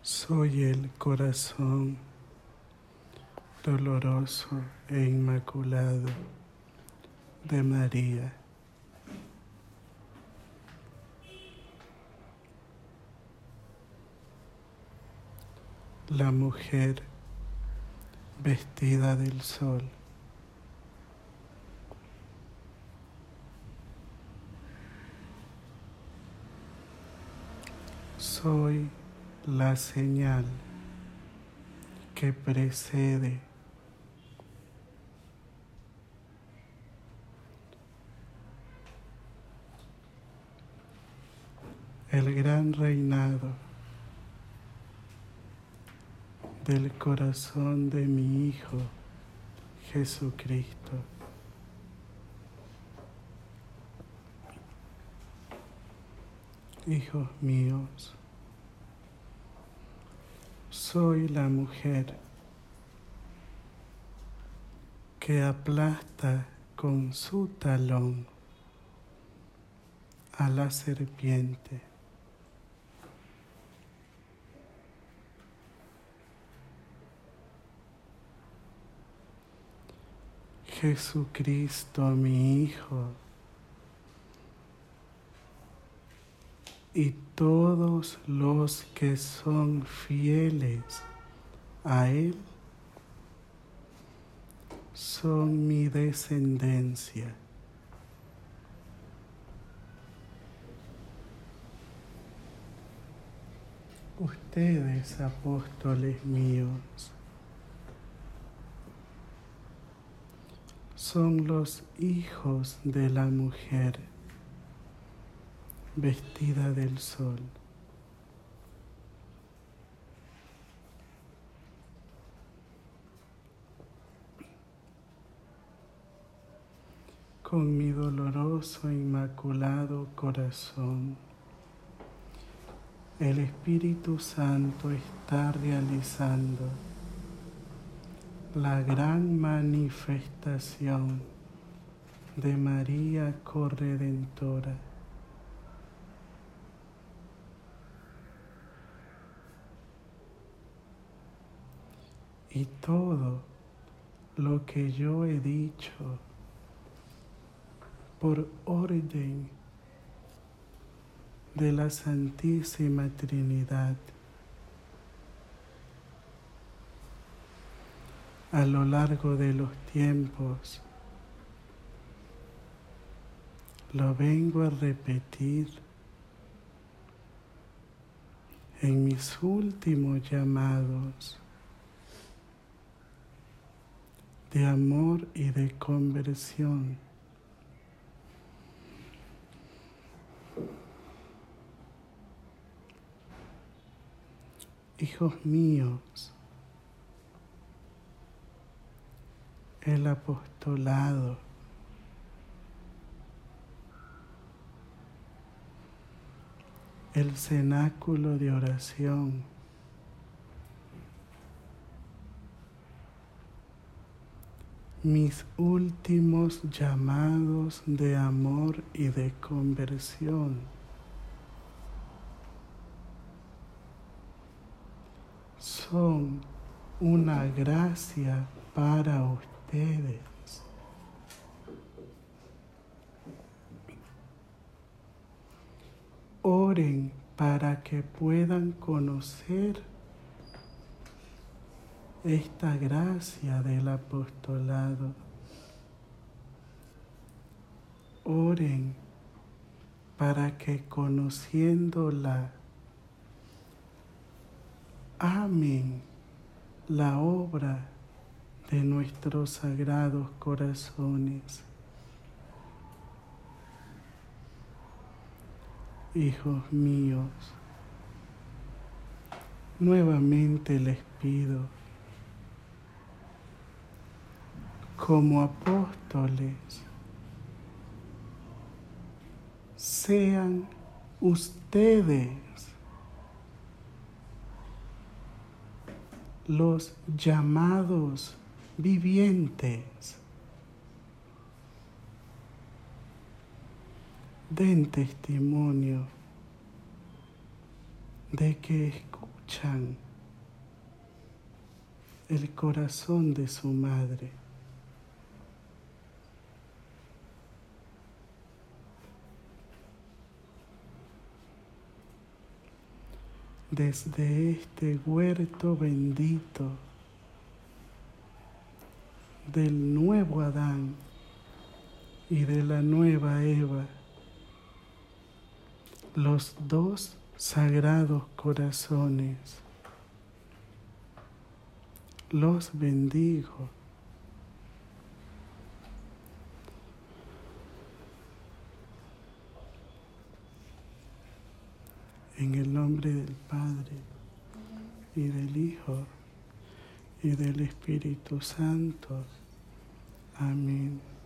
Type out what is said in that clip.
Soy el corazón doloroso e inmaculado de María. La mujer vestida del sol. Soy la señal que precede el gran reinado del corazón de mi Hijo Jesucristo. Hijos míos, soy la mujer que aplasta con su talón a la serpiente. Jesucristo, mi Hijo, y todos los que son fieles a Él son mi descendencia. Ustedes, apóstoles míos, son los hijos de la mujer vestida del sol. Con mi doloroso e inmaculado corazón, el Espíritu Santo está realizando la gran manifestación de María Corredentora. Y todo lo que yo he dicho por orden de la Santísima Trinidad a lo largo de los tiempos, lo vengo a repetir en mis últimos llamados de amor y de conversión. Hijos míos, el apostolado el cenáculo de oración mis últimos llamados de amor y de conversión son una gracia para ustedes. Oren para que puedan conocer esta gracia del apostolado. Oren para que conociéndola amen la obra de nuestros sagrados corazones. Hijos míos, nuevamente les pido, como apóstoles, sean ustedes los llamados vivientes. Den testimonio de que escuchan el corazón de su madre. Desde este huerto bendito del nuevo Adán y de la nueva Eva, los dos sagrados corazones, los bendigo. En el nombre del Padre, y del Hijo, y del Espíritu Santo. Amén.